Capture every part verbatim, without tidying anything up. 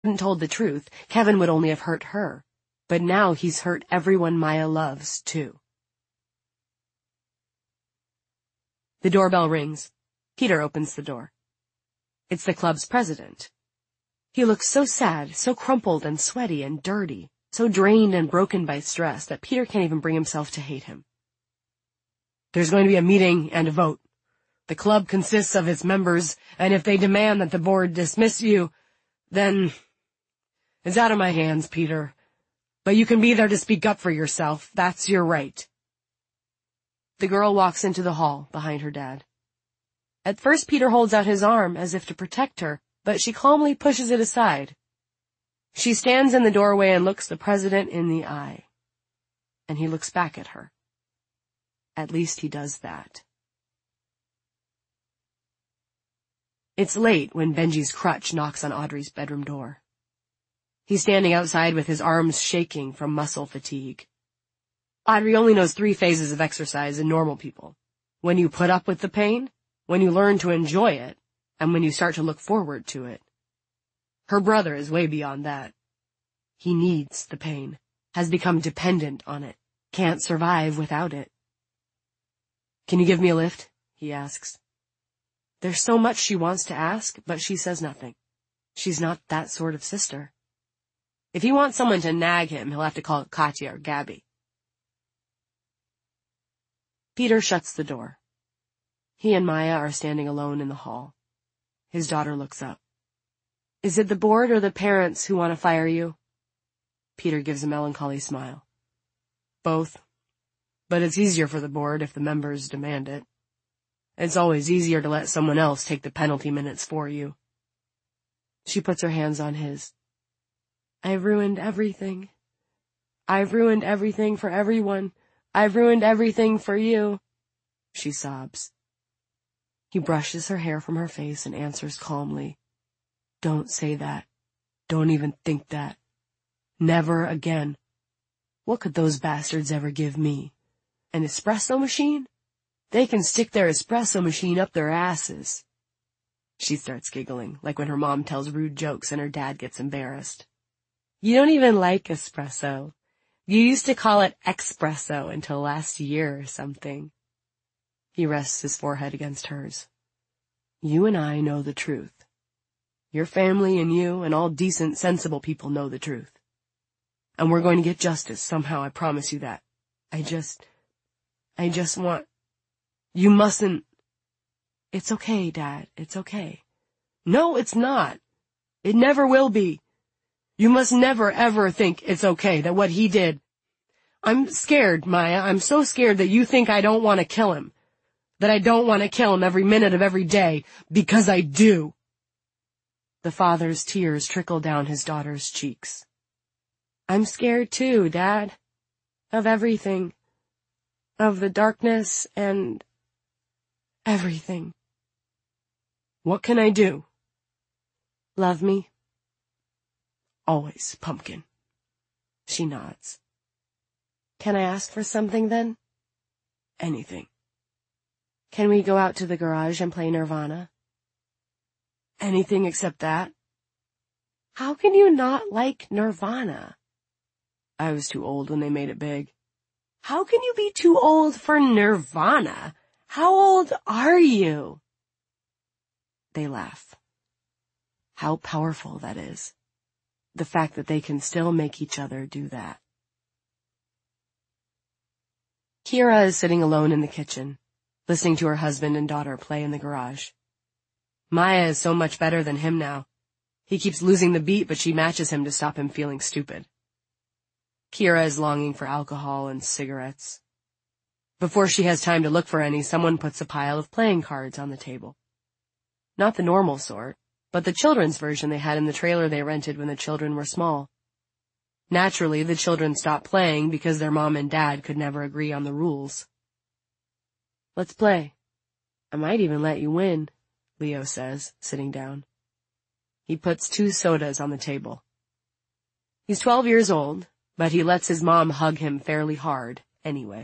hadn't told the truth, Kevin would only have hurt her. But now he's hurt everyone Maya loves, too. The doorbell rings. Peter opens the door. It's the club's president. He looks so sad, so crumpled and sweaty and dirty, so drained and broken by stress that Peter can't even bring himself to hate him. There's going to be a meeting and a vote. The club consists of its members, and if they demand that the board dismiss you, then it's out of my hands, Peter. But you can be there to speak up for yourself. That's your right. The girl walks into the hall behind her dad. At first, Peter holds out his arm as if to protect her, but she calmly pushes it aside. She stands in the doorway and looks the president in the eye. And he looks back at her. At least he does that. It's late when Benji's crutch knocks on Audrey's bedroom door. He's standing outside with his arms shaking from muscle fatigue. Audrey only knows three phases of exercise in normal people. When you put up with the pain, when you learn to enjoy it, and when you start to look forward to it. Her brother is way beyond that. He needs the pain, has become dependent on it, can't survive without it. Can you give me a lift? He asks. There's so much she wants to ask, but she says nothing. She's not that sort of sister. If he wants someone to nag him, he'll have to call Katya or Gabby. Peter shuts the door. He and Maya are standing alone in the hall. His daughter looks up. Is it the board or the parents who want to fire you? Peter gives a melancholy smile. Both. But it's easier for the board if the members demand it. It's always easier to let someone else take the penalty minutes for you. She puts her hands on his. I've ruined everything. I've ruined everything for everyone. I've ruined everything for you. She sobs. He brushes her hair from her face and answers calmly. Don't say that. Don't even think that. Never again. What could those bastards ever give me? An espresso machine? They can stick their espresso machine up their asses. She starts giggling, like when her mom tells rude jokes and her dad gets embarrassed. You don't even like espresso. You used to call it expresso until last year or something. He rests his forehead against hers. You and I know the truth. Your family and you and all decent, sensible people know the truth. And we're going to get justice somehow, I promise you that. I just... I just want... You mustn't... It's okay, Dad. It's okay. No, it's not. It never will be. You must never, ever think it's okay that what he did... I'm scared, Maya. I'm so scared that you think I don't want to kill him. That I don't want to kill him every minute of every day, because I do. The father's tears trickle down his daughter's cheeks. I'm scared too, Dad. Of everything. Of the darkness and... everything. What can I do? Love me? Always, Pumpkin. She nods. Can I ask for something then? Anything. Can we go out to the garage and play Nirvana? Anything except that. How can you not like Nirvana? I was too old when they made it big. How can you be too old for Nirvana? How old are you? They laugh. How powerful that is. The fact that they can still make each other do that. Kira is sitting alone in the kitchen, listening to her husband and daughter play in the garage. Maya is so much better than him now. He keeps losing the beat, but she matches him to stop him feeling stupid. Kira is longing for alcohol and cigarettes. Before she has time to look for any, someone puts a pile of playing cards on the table. Not the normal sort, but the children's version they had in the trailer they rented when the children were small. Naturally, the children stopped playing because their mom and dad could never agree on the rules. Let's play. I might even let you win, Leo says, sitting down. He puts two sodas on the table. He's twelve years old, but he lets his mom hug him fairly hard anyway.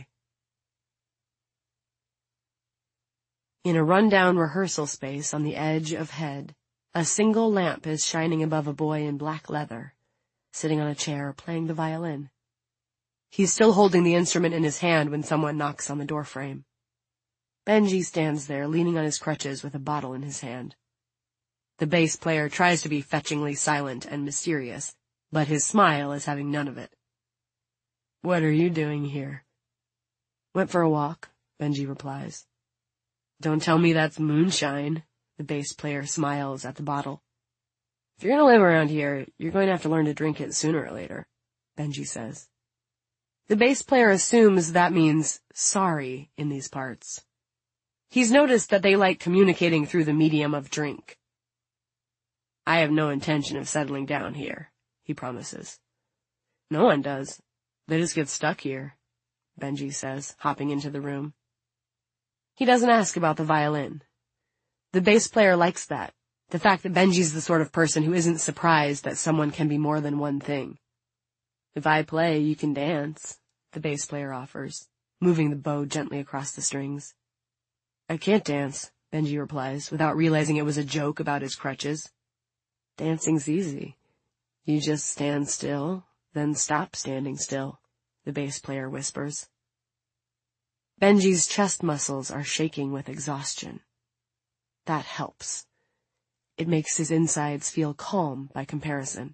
In a rundown rehearsal space on the edge of Head, A single lamp is shining above a boy in black leather, sitting on a chair playing the violin. He's still holding the instrument in his hand when someone knocks on the doorframe. Benji stands there, leaning on his crutches with a bottle in his hand. The bass player tries to be fetchingly silent and mysterious, but his smile is having none of it. "What are you doing here?" "Went for a walk," Benji replies. "Don't tell me that's moonshine." The bass player smiles at the bottle. "If you're gonna live around here, you're going to have to learn to drink it sooner or later," Benji says. The bass player assumes that means sorry in these parts. He's noticed that they like communicating through the medium of drink. "I have no intention of settling down here," he promises. "No one does. They just get stuck here," Benji says, hopping into the room. He doesn't ask about the violin. The bass player likes that, the fact that Benji's the sort of person who isn't surprised that someone can be more than one thing. "If I play, you can dance," the bass player offers, moving the bow gently across the strings. "I can't dance," Benji replies, without realizing it was a joke about his crutches. "Dancing's easy. You just stand still, then stop standing still," the bass player whispers. Benji's chest muscles are shaking with exhaustion. That helps. It makes his insides feel calm by comparison.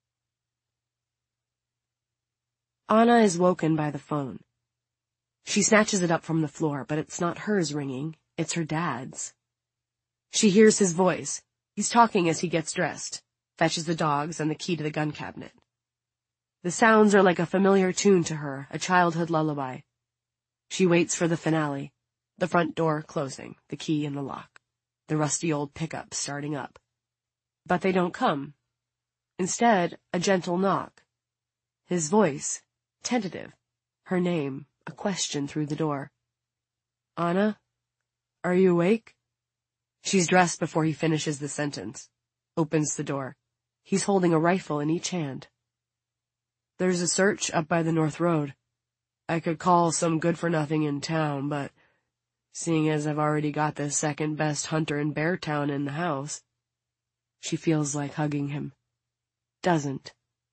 Anna is woken by the phone. She snatches it up from the floor, but it's not hers ringing, it's her dad's. She hears his voice. He's talking as he gets dressed, fetches the dogs and the key to the gun cabinet. The sounds are like a familiar tune to her, a childhood lullaby. She waits for the finale, the front door closing, the key in the lock, the rusty old pickup starting up. But they don't come. Instead, a gentle knock. His voice, tentative, her name, a question through the door. "Anna, are you awake?" She's dressed before he finishes the sentence, opens the door. He's holding a rifle in each hand. "There's a search up by the North Road. I could call some good-for-nothing in town, but seeing as I've already got the second-best hunter in Beartown in the house..." She feels like hugging him. Doesn't.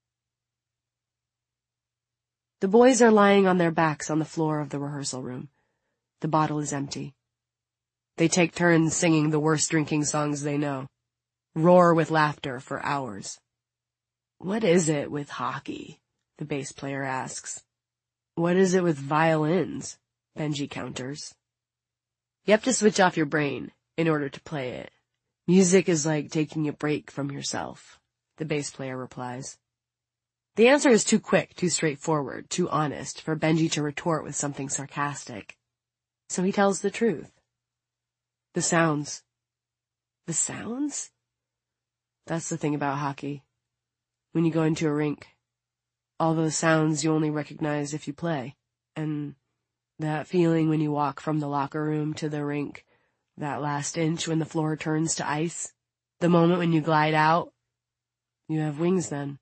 The boys are lying on their backs on the floor of the rehearsal room. The bottle is empty. They take turns singing the worst drinking songs they know, roar with laughter for hours. "What is it with hockey?" the bass player asks. "What is it with violins?" Benji counters. "You have to switch off your brain in order to play it. Music is like taking a break from yourself," the bass player replies. The answer is too quick, too straightforward, too honest for Benji to retort with something sarcastic. So he tells the truth. The sounds. The sounds? That's the thing about hockey. When you go into a rink, all those sounds you only recognize if you play. And that feeling when you walk from the locker room to the rink, that last inch when the floor turns to ice, the moment when you glide out, you have wings then.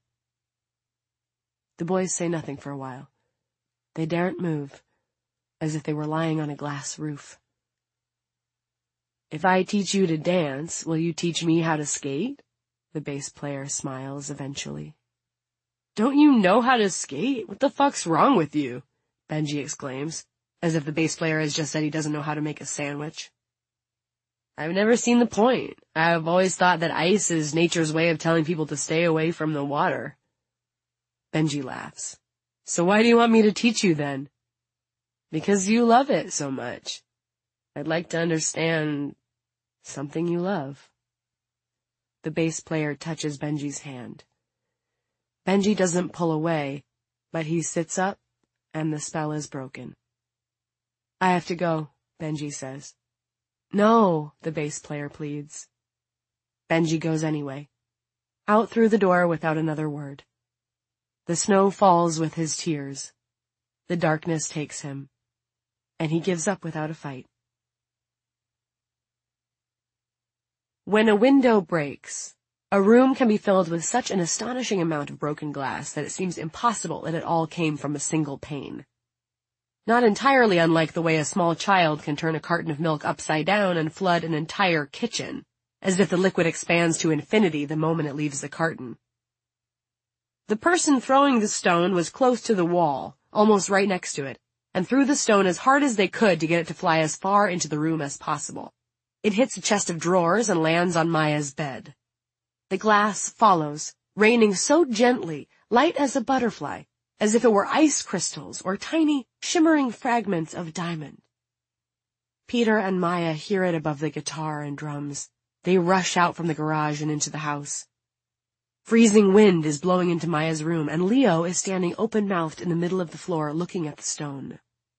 The boys say nothing for a while. They daren't move, as if they were lying on a glass roof. "If I teach you to dance, will you teach me how to skate?" the bass player smiles eventually. "Don't you know how to skate? What the fuck's wrong with you?" Benji exclaims, as if the bass player has just said he doesn't know how to make a sandwich. "I've never seen the point. I've always thought that ice is nature's way of telling people to stay away from the water." Benji laughs. "So why do you want me to teach you then?" "Because you love it so much. I'd like to understand something you love." The bass player touches Benji's hand. Benji doesn't pull away, but he sits up, and the spell is broken. "I have to go," Benji says. "No," the bass player pleads. Benji goes anyway, out through the door without another word. The snow falls with his tears. The darkness takes him, and he gives up without a fight. When a window breaks, a room can be filled with such an astonishing amount of broken glass that it seems impossible that it all came from a single pane. Not entirely unlike the way a small child can turn a carton of milk upside down and flood an entire kitchen, as if the liquid expands to infinity the moment it leaves the carton. The person throwing the stone was close to the wall, almost right next to it, and threw the stone as hard as they could to get it to fly as far into the room as possible. It hits a chest of drawers and lands on Maya's bed. The glass follows, raining so gently, light as a butterfly, as if it were ice crystals or tiny, shimmering fragments of diamond. Peter and Maya hear it above the guitar and drums. They rush out from the garage and into the house. Freezing wind is blowing into Maya's room, and Leo is standing open-mouthed in the middle of the floor looking at the stone.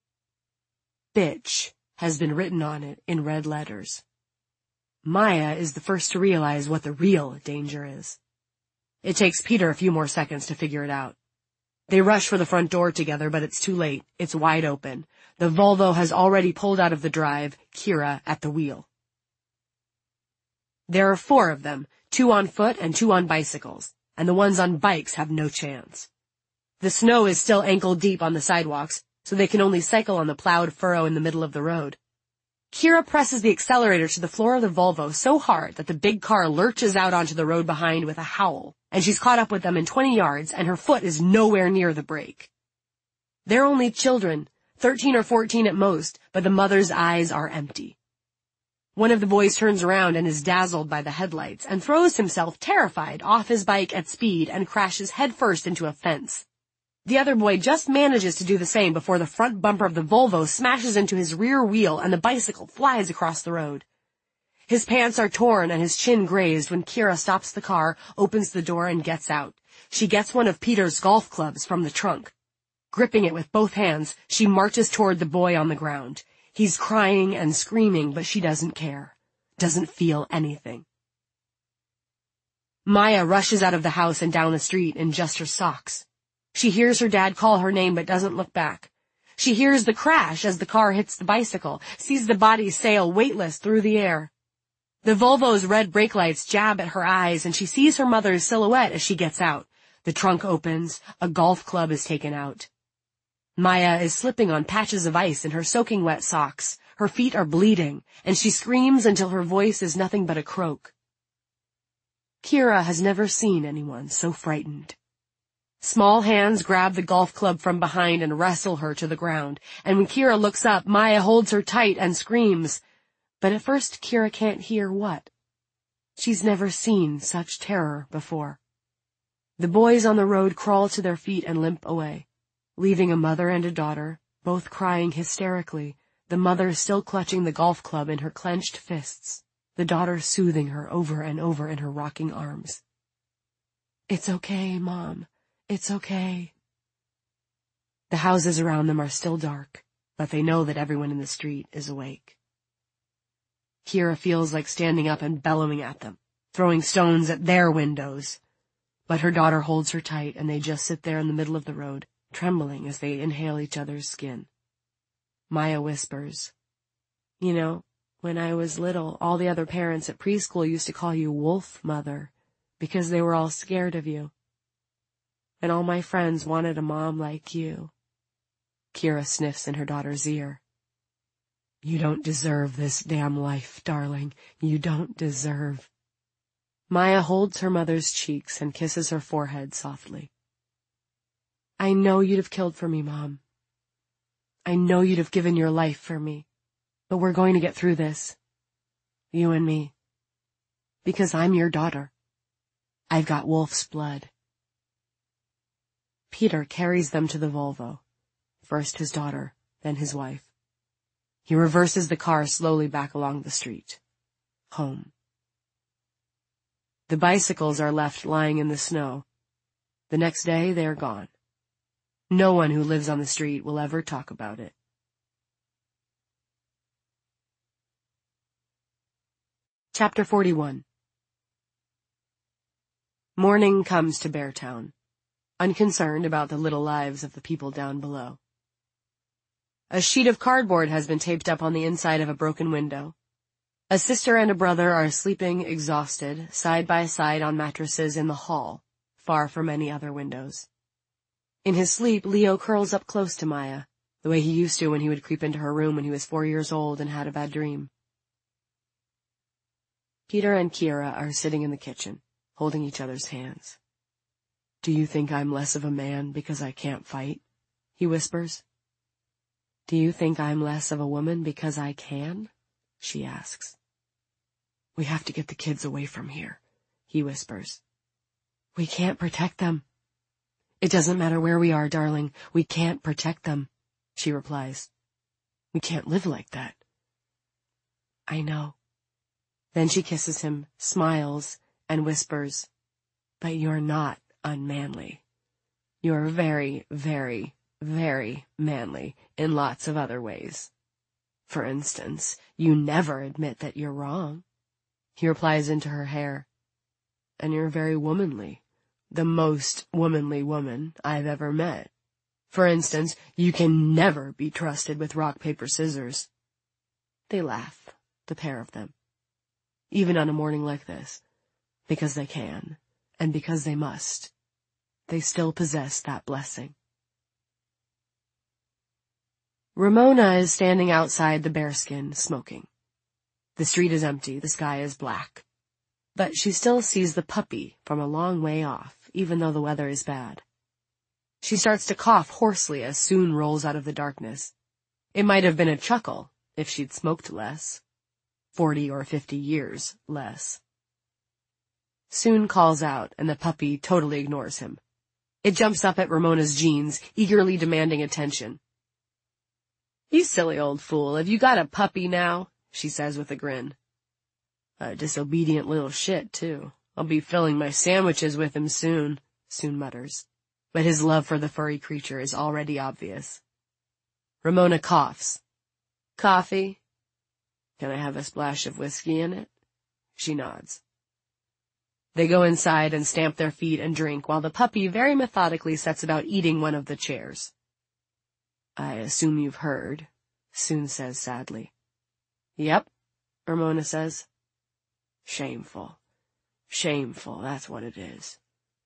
Bitch has been written on it in red letters. Maya is the first to realize what the real danger is. It takes Peter a few more seconds to figure it out. They rush for the front door together, but it's too late. It's wide open. The Volvo has already pulled out of the drive, Kira at the wheel. There are four of them, two on foot and two on bicycles, and the ones on bikes have no chance. The snow is still ankle-deep on the sidewalks, so they can only cycle on the plowed furrow in the middle of the road. Kira presses the accelerator to the floor of the Volvo so hard that the big car lurches out onto the road behind with a howl, and she's caught up with them in twenty yards, and her foot is nowhere near the brake. They're only children, thirteen or fourteen at most, but the mother's eyes are empty. One of the boys turns around and is dazzled by the headlights and throws himself terrified off his bike at speed and crashes headfirst into a fence. The other boy just manages to do the same before the front bumper of the Volvo smashes into his rear wheel and the bicycle flies across the road. His pants are torn and his chin grazed when Kira stops the car, opens the door, and gets out. She gets one of Peter's golf clubs from the trunk. Gripping it with both hands, she marches toward the boy on the ground. He's crying and screaming, but she doesn't care, doesn't feel anything. Maya rushes out of the house and down the street in just her socks. She hears her dad call her name but doesn't look back. She hears the crash as the car hits the bicycle, sees the body sail weightless through the air. The Volvo's red brake lights jab at her eyes, and she sees her mother's silhouette as she gets out. The trunk opens, a golf club is taken out. Maya is slipping on patches of ice in her soaking wet socks. Her feet are bleeding, and she screams until her voice is nothing but a croak. Kira has never seen anyone so frightened. Small hands grab the golf club from behind and wrestle her to the ground, and when Kira looks up, Maya holds her tight and screams. But at first Kira can't hear what. She's never seen such terror before. The boys on the road crawl to their feet and limp away, leaving a mother and a daughter, both crying hysterically, the mother still clutching the golf club in her clenched fists, the daughter soothing her over and over in her rocking arms. "It's okay, Mom. It's okay." The houses around them are still dark, but they know that everyone in the street is awake. Kira feels like standing up and bellowing at them, throwing stones at their windows. But her daughter holds her tight, and they just sit there in the middle of the road, trembling as they inhale each other's skin. Maya whispers, "You know, when I was little, all the other parents at preschool used to call you Wolf Mother, because they were all scared of you. And all my friends wanted a mom like you." Kira sniffs in her daughter's ear. "You don't deserve this damn life, darling. You don't deserve." Maya holds her mother's cheeks and kisses her forehead softly. "I know you'd have killed for me, Mom. I know you'd have given your life for me. But we're going to get through this. You and me. Because I'm your daughter. I've got wolf's blood." Peter carries them to the Volvo. First his daughter, then his wife. He reverses the car slowly back along the street. Home. The bicycles are left lying in the snow. The next day they are gone. No one who lives on the street will ever talk about it. Chapter forty-one. Morning comes to Beartown, unconcerned about the little lives of the people down below. A sheet of cardboard has been taped up on the inside of a broken window. A sister and a brother are sleeping exhausted, side by side on mattresses in the hall, far from any other windows. In his sleep, Leo curls up close to Maya, the way he used to when he would creep into her room when he was four years old and had a bad dream. Peter and Kira are sitting in the kitchen, holding each other's hands. "Do you think I'm less of a man because I can't fight?" he whispers. "Do you think I'm less of a woman because I can?" she asks. "We have to get the kids away from here," he whispers. "We can't protect them." "It doesn't matter where we are, darling. We can't protect them," she replies. "We can't live like that." "I know." Then she kisses him, smiles, and whispers, "But you're not unmanly. You're very, very, very manly in lots of other ways. For instance, you never admit that you're wrong." He replies into her hair, "And you're very womanly, the most womanly woman I've ever met. For instance, you can never be trusted with rock, paper, scissors." They laugh, the pair of them. Even on a morning like this, because they can, and because they must, they still possess that blessing. Ramona is standing outside the bearskin, smoking. The street is empty, the sky is black. But she still sees the puppy from a long way off, even though the weather is bad. She starts to cough hoarsely as Soon rolls out of the darkness. It might have been a chuckle if she'd smoked less. Forty or fifty years less. Soon calls out, and the puppy totally ignores him. It jumps up at Ramona's jeans, eagerly demanding attention. "You silly old fool, have you got a puppy now?" she says with a grin. "A disobedient little shit, too. I'll be filling my sandwiches with him soon," Soon mutters. But his love for the furry creature is already obvious. Ramona coughs. "Coffee? Can I have a splash of whiskey in it?" She nods. They go inside and stamp their feet and drink, while the puppy very methodically sets about eating one of the chairs. "I assume you've heard," Soon says sadly. "Yep," Ramona says. "Shameful. Shameful, that's what it is."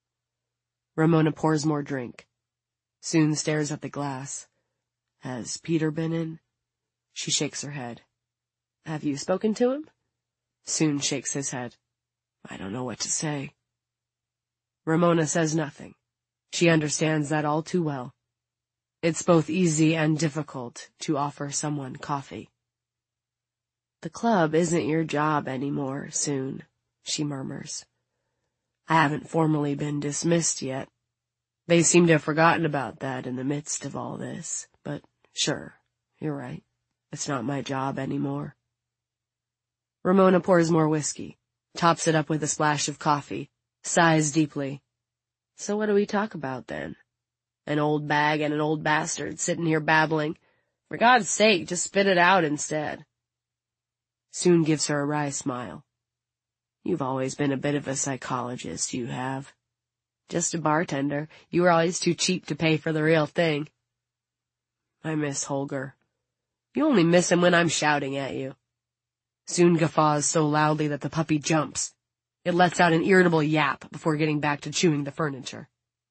Ramona pours more drink. Soon stares at the glass. "Has Peter been in?" She shakes her head. "Have you spoken to him?" Soon shakes his head. "I don't know what to say." Ramona says nothing. She understands that all too well. It's both easy and difficult to offer someone coffee. "The club isn't your job anymore, Soon," she murmurs. "I haven't formally been dismissed yet. They seem to have forgotten about that in the midst of all this, but sure, you're right. It's not my job anymore." Ramona pours more whiskey, tops it up with a splash of coffee, sighs deeply. "So what do we talk about then? An old bag and an old bastard sitting here babbling. For God's sake, just spit it out instead." Soon gives her a wry smile. "You've always been a bit of a psychologist, you have. Just a bartender. You were always too cheap to pay for the real thing." "I miss Holger." "You only miss him when I'm shouting at you." Soon guffaws so loudly that the puppy jumps. It lets out an irritable yap before getting back to chewing the furniture.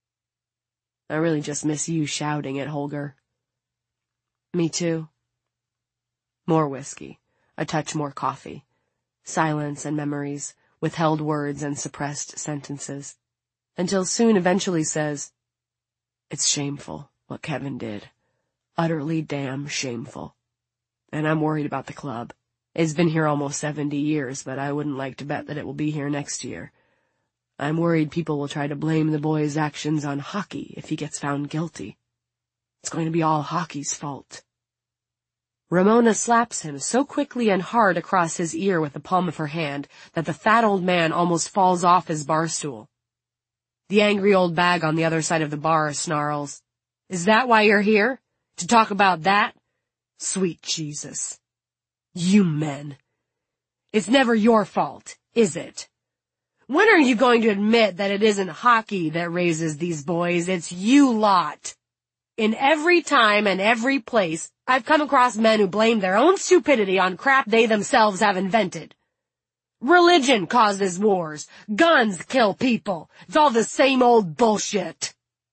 "I really just miss you shouting at Holger." "Me too." More whiskey, a touch more coffee. Silence and memories, withheld words and suppressed sentences. Until Soon eventually says, "It's shameful, what Kevin did. Utterly damn shameful. And I'm worried about the club. It's been here almost seventy years, but I wouldn't like to bet that it will be here next year. I'm worried people will try to blame the boy's actions on Hockey if he gets found guilty. It's going to be all Hockey's fault." Ramona slaps him so quickly and hard across his ear with the palm of her hand that the fat old man almost falls off his bar stool. The angry old bag on the other side of the bar snarls, "Is that why you're here? To talk about that? Sweet Jesus. You men. It's never your fault, is it? When are you going to admit that it isn't Hockey that raises these boys, it's you lot? In every time and every place, I've come across men who blame their own stupidity on crap they themselves have invented. Religion causes wars. Guns kill people. It's all the same old bullshit."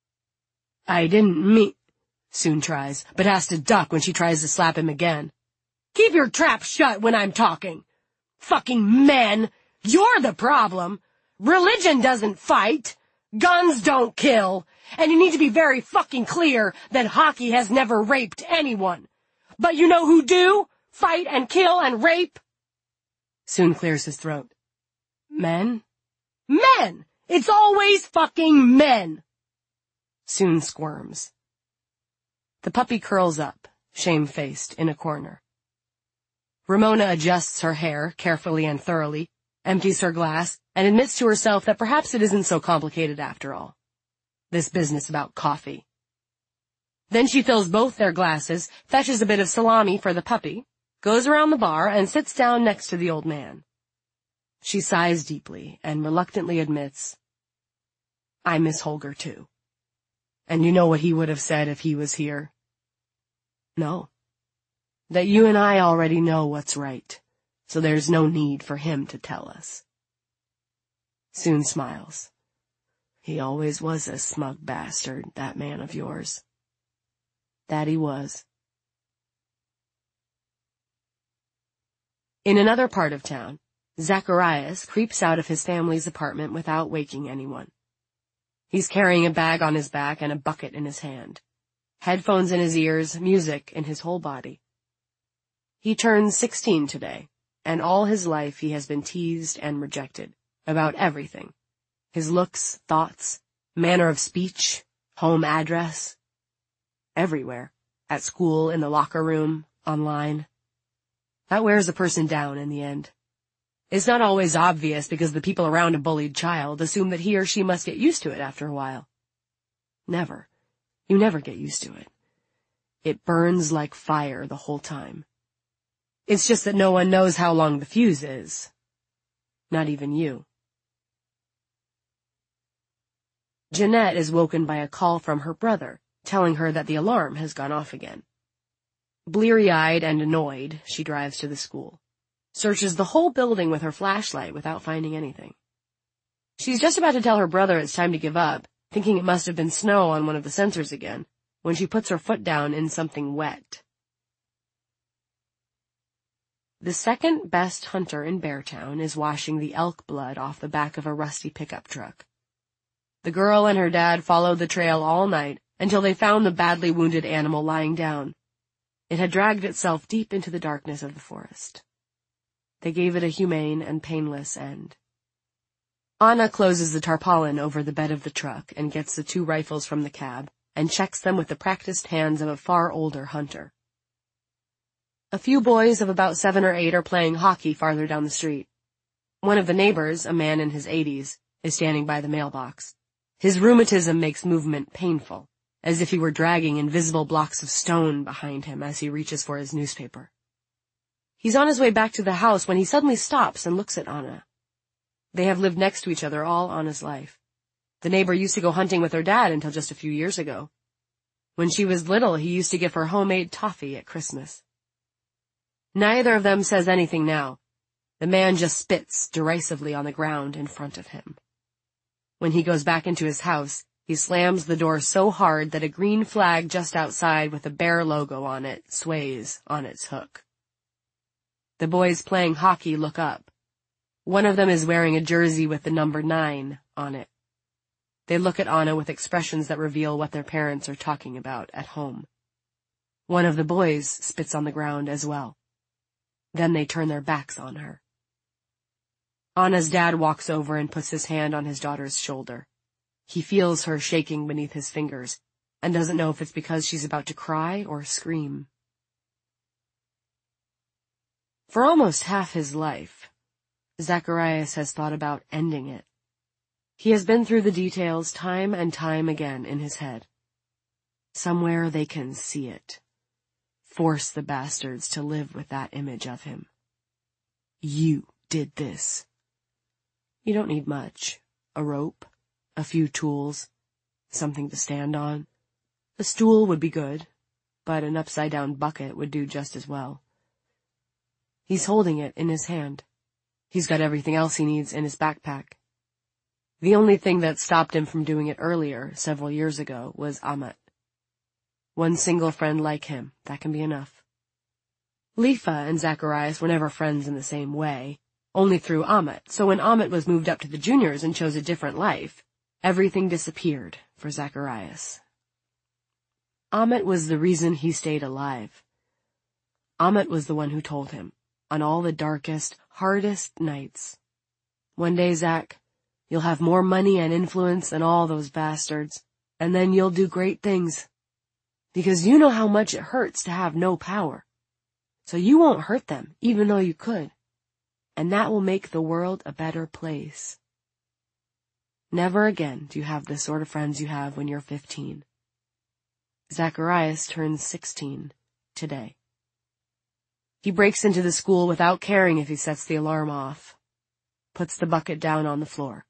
"I didn't mean," Soon tries, but has to duck when she tries to slap him again. "Keep your trap shut when I'm talking. Fucking men! You're the problem. Religion doesn't fight. Guns don't kill. And you need to be very fucking clear that hockey has never raped anyone. But you know who do? Fight and kill and rape? Soon clears his throat. Men? Men! It's always fucking men! Soon squirms. The puppy curls up, shamefaced, in a corner. Ramona adjusts her hair, carefully and thoroughly, empties her glass, and admits to herself that perhaps it isn't so complicated after all. This business about coffee. Then she fills both their glasses, fetches a bit of salami for the puppy, goes around the bar, and sits down next to the old man. She sighs deeply and reluctantly admits, I miss Holger too. And you know what he would have said if he was here? No. That you and I already know what's right, so there's no need for him to tell us. Soon smiles. He always was a smug bastard, that man of yours. That he was. In another part of town, Zacharias creeps out of his family's apartment without waking anyone. He's carrying a bag on his back and a bucket in his hand. Headphones in his ears, music in his whole body. He turns sixteen today, and all his life he has been teased and rejected about everything. His looks, thoughts, manner of speech, home address. Everywhere. At school, in the locker room, online. That wears a person down in the end. It's not always obvious because the people around a bullied child assume that he or she must get used to it after a while. Never. You never get used to it. It burns like fire the whole time. It's just that no one knows how long the fuse is. Not even you. Jeanette is woken by a call from her brother, telling her that the alarm has gone off again. Bleary-eyed and annoyed, she drives to the school. Searches the whole building with her flashlight without finding anything. She's just about to tell her brother it's time to give up, thinking it must have been snow on one of the sensors again, when she puts her foot down in something wet. The second best hunter in Beartown is washing the elk blood off the back of a rusty pickup truck. The girl and her dad followed the trail all night until they found the badly wounded animal lying down. It had dragged itself deep into the darkness of the forest. They gave it a humane and painless end. Anna closes the tarpaulin over the bed of the truck and gets the two rifles from the cab and checks them with the practiced hands of a far older hunter. A few boys of about seven or eight are playing hockey farther down the street. One of the neighbors, a man in his eighties, is standing by the mailbox. His rheumatism makes movement painful, as if he were dragging invisible blocks of stone behind him as he reaches for his newspaper. He's on his way back to the house when he suddenly stops and looks at Anna. They have lived next to each other all Anna's life. The neighbor used to go hunting with her dad until just a few years ago. When she was little, he used to give her homemade toffee at Christmas. Neither of them says anything now. The man just spits derisively on the ground in front of him. When he goes back into his house, he slams the door so hard that a green flag just outside with a bear logo on it sways on its hook. The boys playing hockey look up. One of them is wearing a jersey with the number nine on it. They look at Anna with expressions that reveal what their parents are talking about at home. One of the boys spits on the ground as well. Then they turn their backs on her. Anna's dad walks over and puts his hand on his daughter's shoulder. He feels her shaking beneath his fingers, and doesn't know if it's because she's about to cry or scream. For almost half his life, Zacharias has thought about ending it. He has been through the details time and time again in his head. Somewhere they can see it. Force the bastards to live with that image of him. You did this. You don't need much. A rope, a few tools, something to stand on. A stool would be good, but an upside-down bucket would do just as well. He's holding it in his hand. He's got everything else he needs in his backpack. The only thing that stopped him from doing it earlier, several years ago, was Amat. One single friend like him, that can be enough. Lifa and Zacharias were never friends in the same way, only through Amit, so when Amit was moved up to the juniors and chose a different life, everything disappeared for Zacharias. Amit was the reason he stayed alive. Amit was the one who told him, on all the darkest, hardest nights, "One day, Zach, you'll have more money and influence than all those bastards, and then you'll do great things. Because you know how much it hurts to have no power. So you won't hurt them, even though you could. And that will make the world a better place." Never again do you have the sort of friends you have when you're fifteen. Zacharias turns sixteen today. He breaks into the school without caring if he sets the alarm off, puts the bucket down on the floor.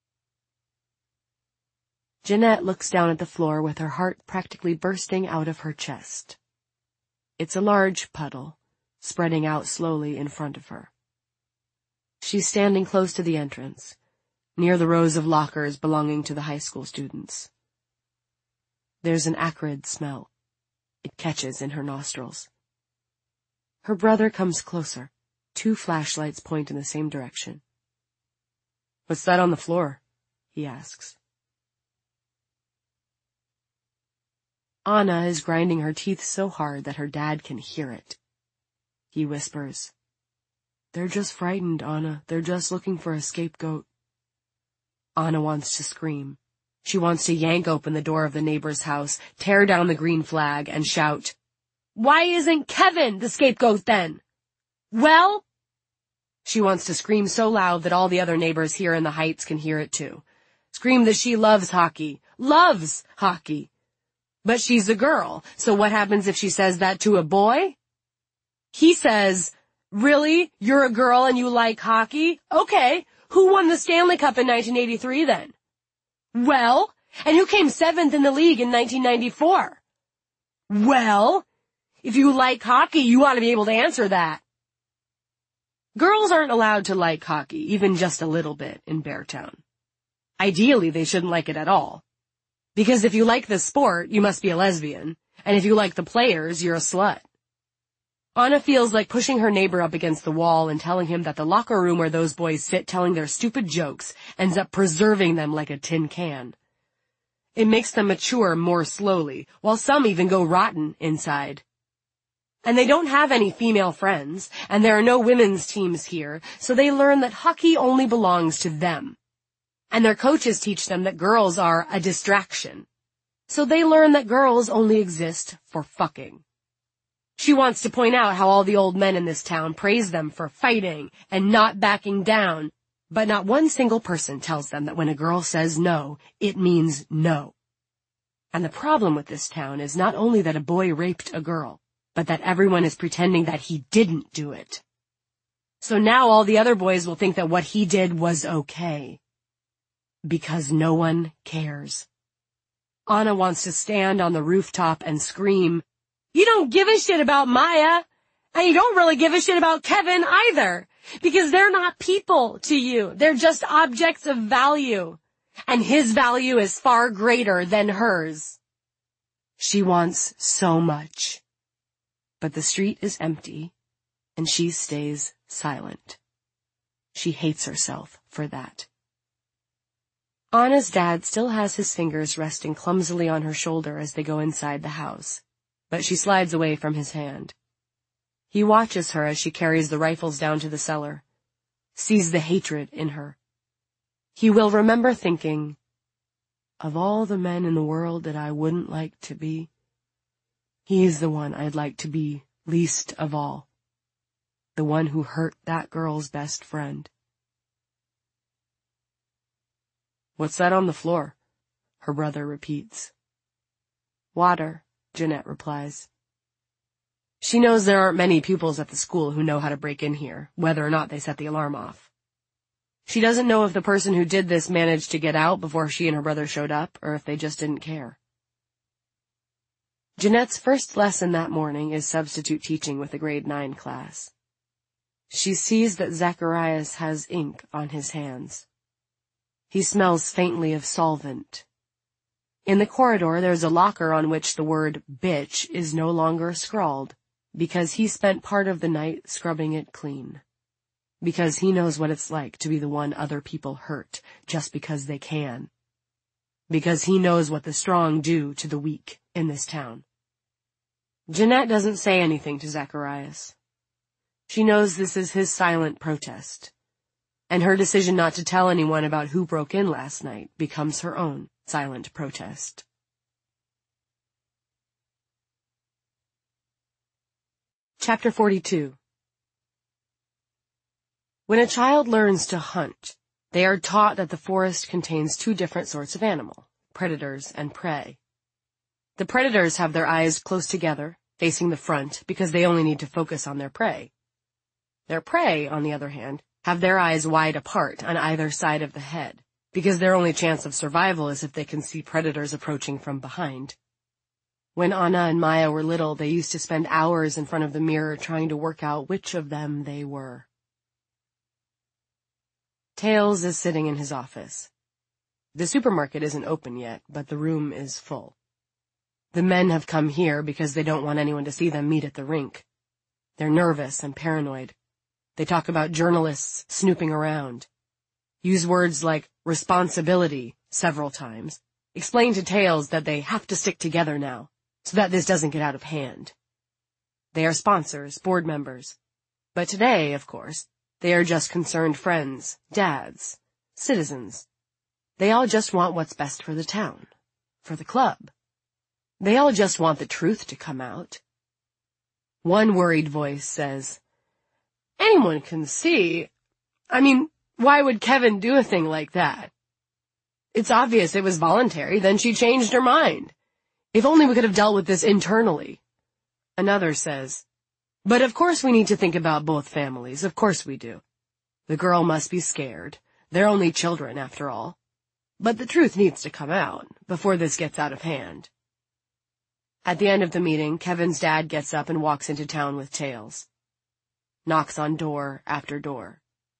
Jeanette looks down at the floor with her heart practically bursting out of her chest. It's a large puddle, spreading out slowly in front of her. She's standing close to the entrance, near the rows of lockers belonging to the high school students. There's an acrid smell. It catches in her nostrils. Her brother comes closer. Two flashlights point in the same direction. "What's that on the floor?" he asks. Anna is grinding her teeth so hard that her dad can hear it. He whispers, "They're just frightened, Anna. They're just looking for a scapegoat." Anna wants to scream. She wants to yank open the door of the neighbor's house, tear down the green flag, and shout, "Why isn't Kevin the scapegoat then? Well?" She wants to scream so loud that all the other neighbors here in the Heights can hear it too. Scream that she loves hockey. Loves hockey. But she's a girl, so what happens if she says that to a boy? He says, "Really? You're a girl and you like hockey? Okay, who won the Stanley Cup in nineteen eighty-three then? Well, and who came seventh in the league in nineteen ninety-four? Well, if you like hockey, you ought to be able to answer that." Girls aren't allowed to like hockey, even just a little bit, in Beartown. Ideally, they shouldn't like it at all. Because if you like the sport, you must be a lesbian, and if you like the players, you're a slut. Anna feels like pushing her neighbor up against the wall and telling him that the locker room where those boys sit telling their stupid jokes ends up preserving them like a tin can. It makes them mature more slowly, while some even go rotten inside. And they don't have any female friends, and there are no women's teams here, so they learn that hockey only belongs to them. And their coaches teach them that girls are a distraction. So they learn that girls only exist for fucking. She wants to point out how all the old men in this town praise them for fighting and not backing down, but not one single person tells them that when a girl says no, it means no. And the problem with this town is not only that a boy raped a girl, but that everyone is pretending that he didn't do it. So now all the other boys will think that what he did was okay. Because no one cares. Anna wants to stand on the rooftop and scream, "You don't give a shit about Maya, and you don't really give a shit about Kevin either, because they're not people to you. They're just objects of value, and his value is far greater than hers." She wants so much. But the street is empty, and she stays silent. She hates herself for that. Anna's dad still has his fingers resting clumsily on her shoulder as they go inside the house, but she slides away from his hand. He watches her as she carries the rifles down to the cellar, sees the hatred in her. He will remember thinking, "Of all the men in the world that I wouldn't like to be, he's the one I'd like to be least of all. The one who hurt that girl's best friend." "What's that on the floor?" her brother repeats. "Water," Jeanette replies. She knows there aren't many pupils at the school who know how to break in here, whether or not they set the alarm off. She doesn't know if the person who did this managed to get out before she and her brother showed up, or if they just didn't care. Jeanette's first lesson that morning is substitute teaching with a grade nine class. She sees that Zacharias has ink on his hands. He smells faintly of solvent. In the corridor there's a locker on which the word bitch is no longer scrawled, because he spent part of the night scrubbing it clean. because he knows what it's like to be the one other people hurt just because they can. Because he knows what the strong do to the weak in this town. Jeanette doesn't say anything to Zacharias. She knows this is his silent protest, and her decision not to tell anyone about who broke in last night becomes her own silent protest. Chapter forty-two. When a child learns to hunt, they are taught that the forest contains two different sorts of animal, predators and prey. The predators have their eyes close together, facing the front, because they only need to focus on their prey. Their prey, on the other hand, have their eyes wide apart on either side of the head, because their only chance of survival is if they can see predators approaching from behind. When Anna and Maya were little, they used to spend hours in front of the mirror trying to work out which of them they were. Tails is sitting in his office. The supermarket isn't open yet, but the room is full. The men have come here because they don't want anyone to see them meet at the rink. They're nervous and paranoid. They talk about journalists snooping around. Use words like responsibility several times. Explain to Tails that they have to stick together now, so that this doesn't get out of hand. They are sponsors, board members. But today, of course, they are just concerned friends, dads, citizens. They all just want what's best for the town, for the club. They all just want the truth to come out. One worried voice says, "Anyone can see. I mean, why would Kevin do a thing like that? It's obvious it was voluntary, then she changed her mind. If only we could have dealt with this internally." Another says, "But of course we need to think about both families, of course we do. The girl must be scared. They're only children, after all. But the truth needs to come out, before this gets out of hand." At the end of the meeting, Kevin's dad gets up and walks into town with Tails. Knocks on door after door.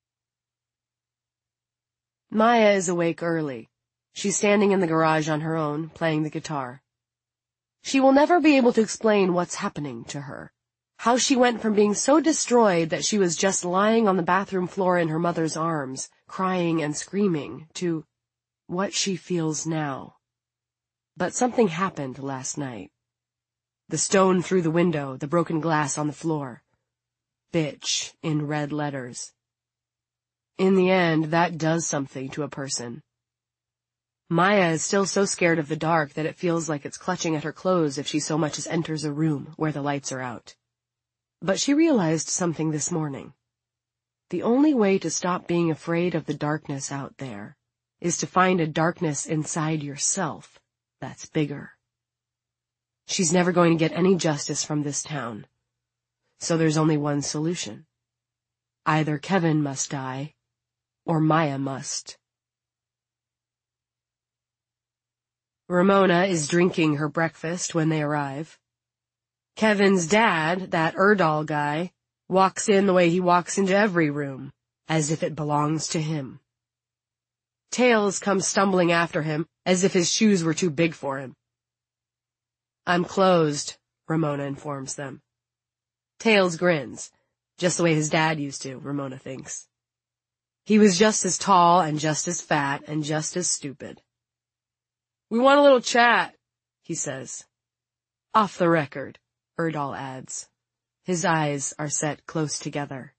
Maya is awake early. She's standing in the garage on her own, playing the guitar. She will never be able to explain what's happening to her. How she went from being so destroyed that she was just lying on the bathroom floor in her mother's arms, crying and screaming, to what she feels now. But something happened last night. The stone through the window, the broken glass on the floor. Bitch in red letters. In the end, that does something to a person. Maya is still so scared of the dark that it feels like it's clutching at her clothes if she so much as enters a room where the lights are out. But she realized something this morning. The only way to stop being afraid of the darkness out there is to find a darkness inside yourself that's bigger. She's never going to get any justice from this town. So there's only one solution. Either Kevin must die, or Maya must. Ramona is drinking her breakfast when they arrive. Kevin's dad, that Erdal guy, walks in the way he walks into every room, as if it belongs to him. Tails comes stumbling after him, as if his shoes were too big for him. "I'm closed," Ramona informs them. Tails grins, just the way his dad used to, Ramona thinks. He was just as tall and just as fat and just as stupid. "We want a little chat," he says. "Off the record," Erdal adds. His eyes are set close together.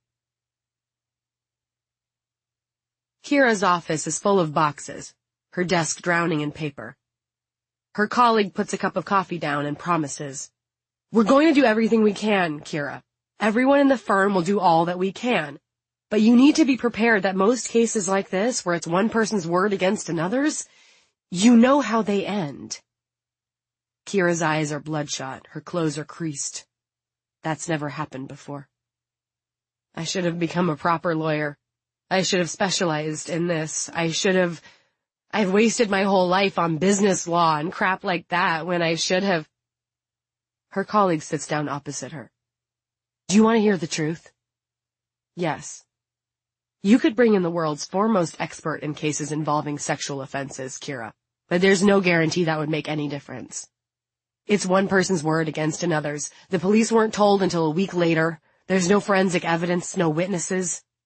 Kira's office is full of boxes, her desk drowning in paper. Her colleague puts a cup of coffee down and promises, "We're going to do everything we can, Kira. Everyone in the firm will do all that we can. But you need to be prepared that most cases like this, where it's one person's word against another's, you know how they end." Kira's eyes are bloodshot, her clothes are creased. That's never happened before. "I should have become a proper lawyer. I should have specialized in this. I should have... I've wasted my whole life on business law and crap like that when I should have..." Her colleague sits down opposite her. "Do you want to hear the truth?" "Yes." "You could bring in the world's foremost expert in cases involving sexual offenses, Kira, but there's no guarantee that would make any difference. It's one person's word against another's. The police weren't told until a week later. There's no forensic evidence, no witnesses.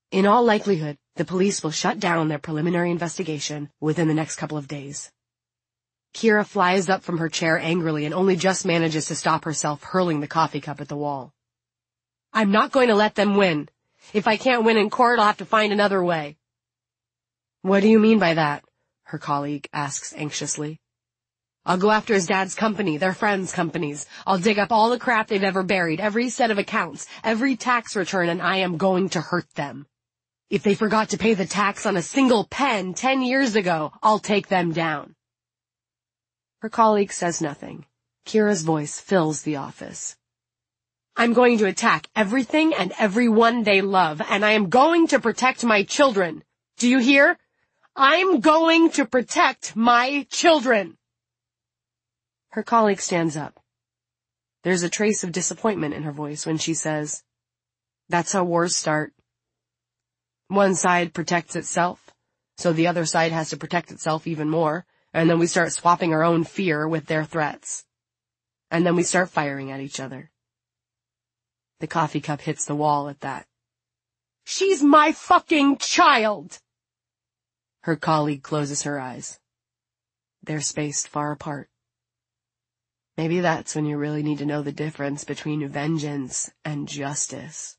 In all likelihood, the police will shut down their preliminary investigation within the next couple of days. Kira flies up from her chair angrily and only just manages to stop herself hurling the coffee cup at the wall. I'm not going to let them win. If I can't win in court, I'll have to find another way. What do you mean by that? Her colleague asks anxiously. I'll go after his dad's company, their friends' companies. I'll dig up all the crap they've ever buried, every set of accounts, every tax return, and I am going to hurt them. If they forgot to pay the tax on a single pen ten years ago, I'll take them down. Her colleague says nothing. Kira's voice fills the office. I'm going to attack everything and everyone they love, and I am going to protect my children. Do you hear? I'm going to protect my children. Her colleague stands up. There's a trace of disappointment in her voice when she says, That's how wars start. One side protects itself, so the other side has to protect itself even more, and then we start swapping our own fear with their threats. And then we start firing at each other. The coffee cup hits the wall at that. She's my fucking child! Her colleague closes her eyes. They're spaced far apart. Maybe that's when you really need to know the difference between vengeance and justice.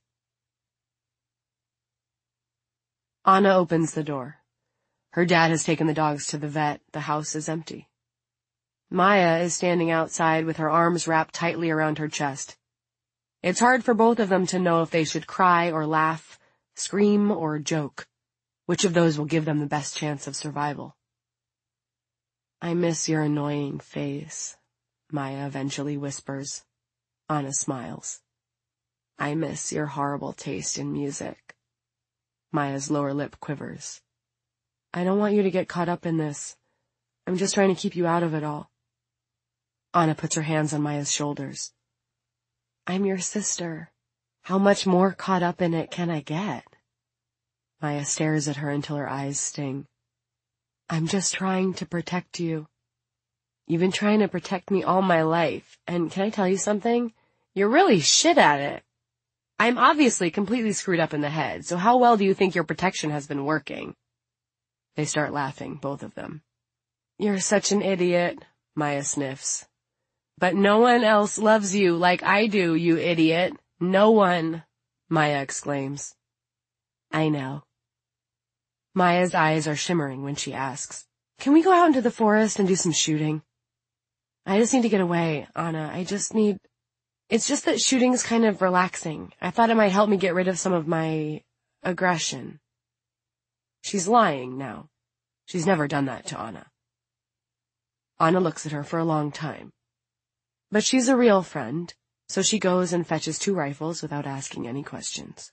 Anna opens the door. Her dad has taken the dogs to the vet. The house is empty. Maya is standing outside with her arms wrapped tightly around her chest. It's hard for both of them to know if they should cry or laugh, scream or joke. Which of those will give them the best chance of survival? I miss your annoying face, Maya eventually whispers. Anna smiles. I miss your horrible taste in music. Maya's lower lip quivers. I don't want you to get caught up in this. I'm just trying to keep you out of it all. Anna puts her hands on Maya's shoulders. I'm your sister. How much more caught up in it can I get? Maya stares at her until her eyes sting. I'm just trying to protect you. You've been trying to protect me all my life, and can I tell you something? You're really shit at it. I'm obviously completely screwed up in the head, so how well do you think your protection has been working? They start laughing, both of them. You're such an idiot, Maya sniffs. But no one else loves you like I do, you idiot. No one, Maya exclaims. I know. Maya's eyes are shimmering when she asks, Can we go out into the forest and do some shooting? I just need to get away, Anna. I just need... It's just that shooting's kind of relaxing. I thought it might help me get rid of some of my aggression. She's lying now. She's never done that to Anna. Anna looks at her for a long time. But she's a real friend, so she goes and fetches two rifles without asking any questions.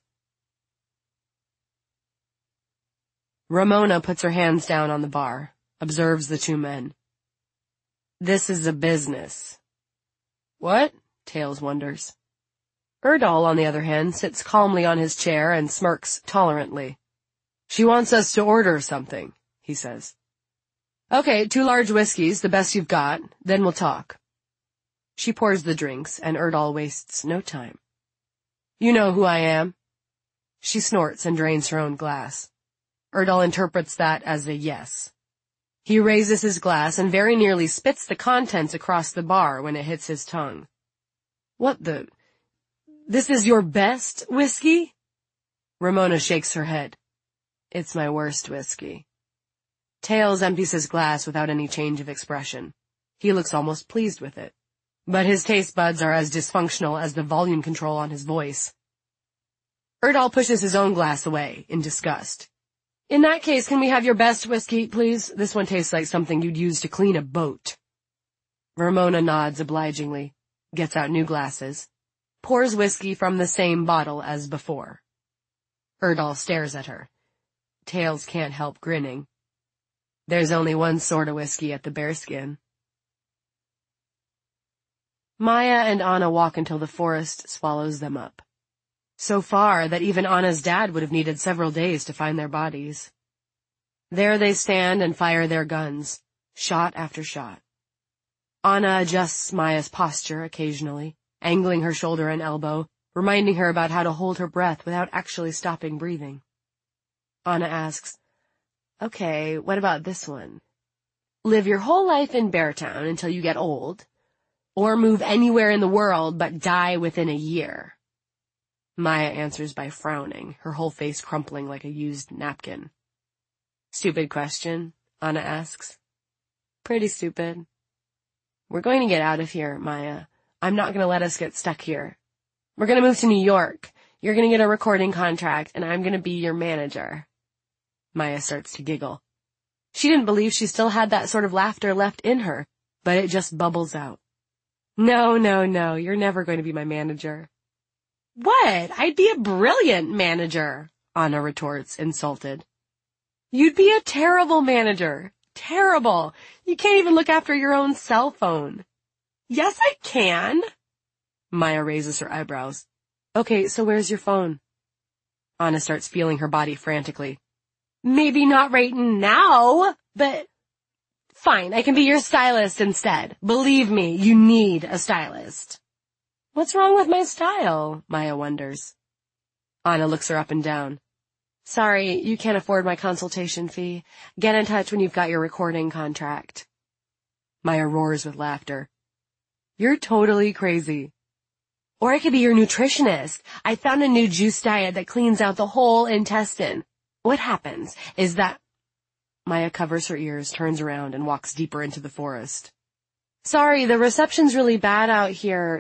Ramona puts her hands down on the bar, observes the two men. This is a business. What? Tails wonders. Erdal, on the other hand, sits calmly on his chair and smirks tolerantly. She wants us to order something, he says. Okay, two large whiskeys, the best you've got, then we'll talk. She pours the drinks, and Erdal wastes no time. You know who I am. She snorts and drains her own glass. Erdal interprets that as a yes. He raises his glass and very nearly spits the contents across the bar when it hits his tongue. What the... This is your best whiskey? Ramona shakes her head. It's my worst whiskey. Tails empties his glass without any change of expression. He looks almost pleased with it. But his taste buds are as dysfunctional as the volume control on his voice. Erdal pushes his own glass away, in disgust. In that case, can we have your best whiskey, please? This one tastes like something you'd use to clean a boat. Ramona nods obligingly, gets out new glasses, pours whiskey from the same bottle as before. Erdal stares at her. Tails can't help grinning. There's only one sort of whiskey at the Bearskin. Maya and Anna walk until the forest swallows them up. So far that even Anna's dad would have needed several days to find their bodies. There they stand and fire their guns, shot after shot. Anna adjusts Maya's posture occasionally, angling her shoulder and elbow, reminding her about how to hold her breath without actually stopping breathing. Anna asks, okay, what about this one? Live your whole life in Beartown until you get old, or move anywhere in the world but die within a year. Maya answers by frowning, her whole face crumpling like a used napkin. Stupid question, Anna asks. Pretty stupid. We're going to get out of here, Maya. I'm not going to let us get stuck here. We're going to move to New York. You're going to get a recording contract, and I'm going to be your manager. Maya starts to giggle. She didn't believe she still had that sort of laughter left in her, but it just bubbles out. No, no, no, you're never going to be my manager. What? I'd be a brilliant manager, Anna retorts, insulted. You'd be a terrible manager. Terrible. You can't even look after your own cell phone. Yes, I can. Maya raises her eyebrows. Okay, so where's your phone? Anna starts feeling her body frantically. Maybe not right now, but fine, I can be your stylist instead. Believe me, you need a stylist. What's wrong with my style? Maya wonders. Anna looks her up and down. Sorry, you can't afford my consultation fee. Get in touch when you've got your recording contract. Maya roars with laughter. You're totally crazy. Or I could be your nutritionist. I found a new juice diet that cleans out the whole intestine. What happens is that... Maya covers her ears, turns around, and walks deeper into the forest. Sorry, the reception's really bad out here.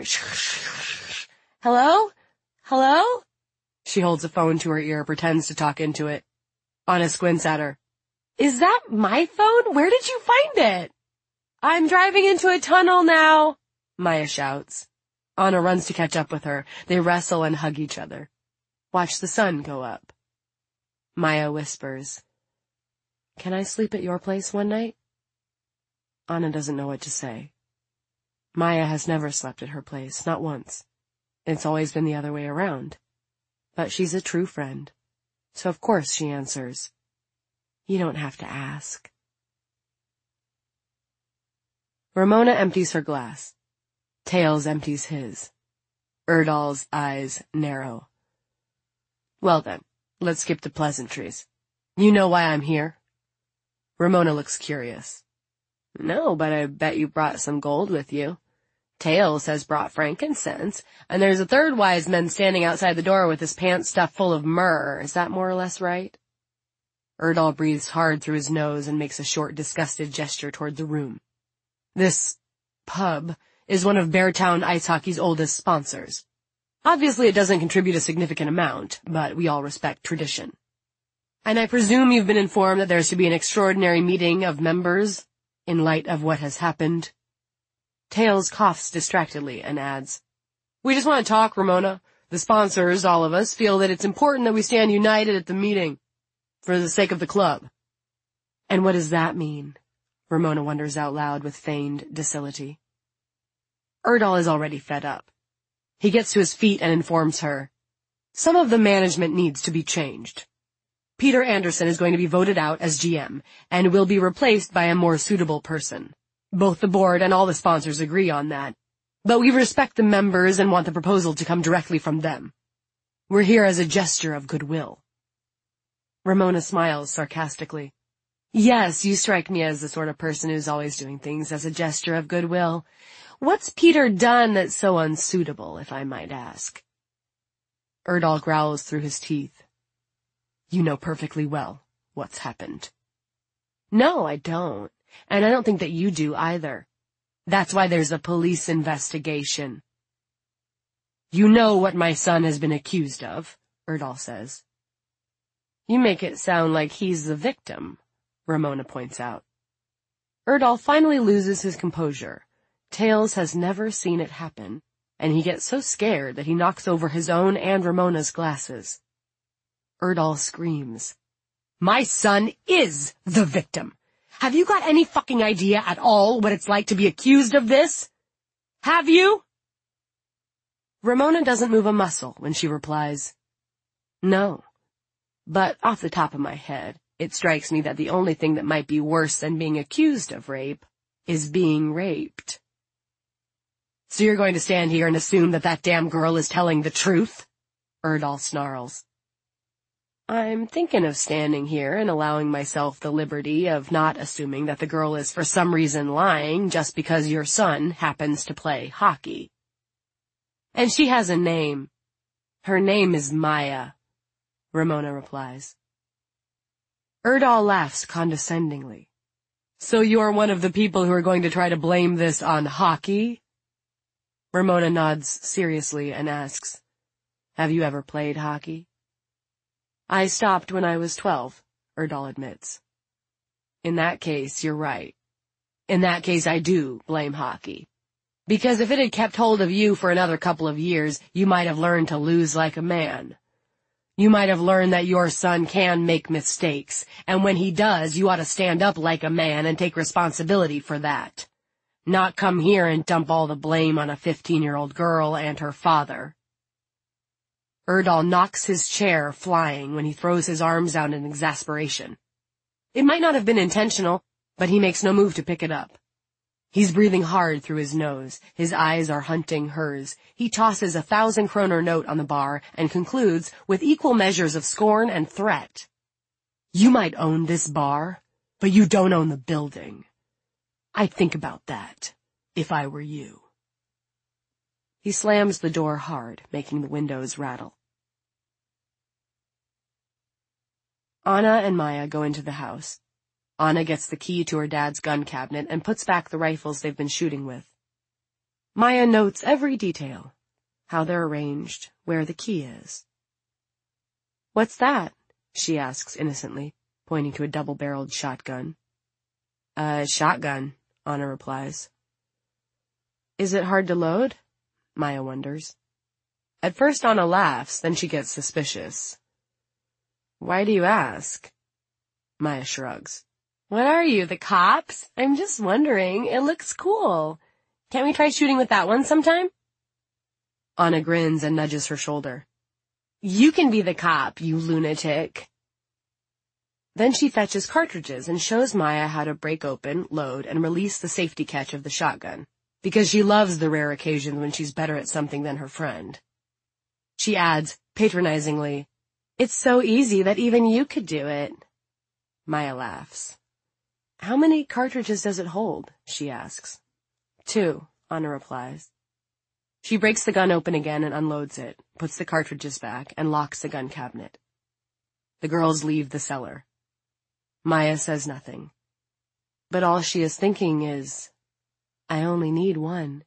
Hello? Hello? She holds a phone to her ear, pretends to talk into it. Anna squints at her. Is that my phone? Where did you find it? I'm driving into a tunnel now, Maya shouts. Anna runs to catch up with her. They wrestle and hug each other. Watch the sun go up. Maya whispers, Can I sleep at your place one night? Anna doesn't know what to say. Maya has never slept at her place, not once. It's always been the other way around. But she's a true friend. So of course she answers, You don't have to ask. Ramona empties her glass. Tails empties his. Erdal's eyes narrow. Well then, let's skip the pleasantries. You know why I'm here? Ramona looks curious. No, but I bet you brought some gold with you. Tails has brought frankincense, and there's a third wise man standing outside the door with his pants stuffed full of myrrh. Is that more or less right? Erdal breathes hard through his nose and makes a short, disgusted gesture toward the room. This pub is one of Beartown Ice Hockey's oldest sponsors. Obviously it doesn't contribute a significant amount, but we all respect tradition. And I presume you've been informed that there's to be an extraordinary meeting of members in light of what has happened. Tails coughs distractedly and adds, We just want to talk, Ramona. The sponsors, all of us, feel that it's important that we stand united at the meeting, for the sake of the club. And what does that mean? Ramona wonders out loud with feigned docility. Erdal is already fed up. He gets to his feet and informs her, Some of the management needs to be changed. Peter Anderson is going to be voted out as G M, and will be replaced by a more suitable person. Both the board and all the sponsors agree on that. But we respect the members and want the proposal to come directly from them. We're here as a gesture of goodwill. Ramona smiles sarcastically. Yes, you strike me as the sort of person who's always doing things as a gesture of goodwill. What's Peter done that's so unsuitable, if I might ask? Erdal growls through his teeth. You know perfectly well what's happened. No, I don't. And I don't think that you do either. That's why there's a police investigation. You know what my son has been accused of, Erdal says. You make it sound like he's the victim, Ramona points out. Erdal finally loses his composure. Tails has never seen it happen, and he gets so scared that he knocks over his own and Ramona's glasses. Erdal screams, My son is the victim! Have you got any fucking idea at all what it's like to be accused of this? Have you? Ramona doesn't move a muscle when she replies, No. But off the top of my head, it strikes me that the only thing that might be worse than being accused of rape is being raped. So you're going to stand here and assume that that damn girl is telling the truth? Erdal snarls. I'm thinking of standing here and allowing myself the liberty of not assuming that the girl is for some reason lying just because your son happens to play hockey. And she has a name. Her name is Maya, Ramona replies. Erdal laughs condescendingly. So you're one of the people who are going to try to blame this on hockey? Ramona nods seriously and asks, Have you ever played hockey? I stopped when I was twelve, Erdal admits. In that case, you're right. In that case, I do blame hockey. Because if it had kept hold of you for another couple of years, you might have learned to lose like a man. You might have learned that your son can make mistakes, and when he does, you ought to stand up like a man and take responsibility for that. Not come here and dump all the blame on a fifteen-year-old girl and her father. Erdal knocks his chair flying when he throws his arms out in exasperation. It might not have been intentional, but he makes no move to pick it up. He's breathing hard through his nose. His eyes are hunting hers. He tosses a thousand kroner note on the bar and concludes with equal measures of scorn and threat. You might own this bar, but you don't own the building. I'd think about that, if I were you. He slams the door hard, making the windows rattle. Anna and Maya go into the house. Anna gets the key to her dad's gun cabinet and puts back the rifles they've been shooting with. Maya notes every detail, how they're arranged, where the key is. What's that? She asks innocently, pointing to a double-barreled shotgun. A shotgun, Anna replies. Is it hard to load? Maya wonders. At first Anna laughs, then she gets suspicious. Why do you ask? Maya shrugs. What are you, the cops? I'm just wondering. It looks cool. Can't we try shooting with that one sometime? Anna grins and nudges her shoulder. You can be the cop, you lunatic. Then she fetches cartridges and shows Maya how to break open, load, and release the safety catch of the shotgun, because she loves the rare occasions when she's better at something than her friend. She adds, patronizingly, It's so easy that even you could do it. Maya laughs. How many cartridges does it hold? She asks. Two, Anna replies. She breaks the gun open again and unloads it, puts the cartridges back, and locks the gun cabinet. The girls leave the cellar. Maya says nothing. But all she is thinking is, I only need one.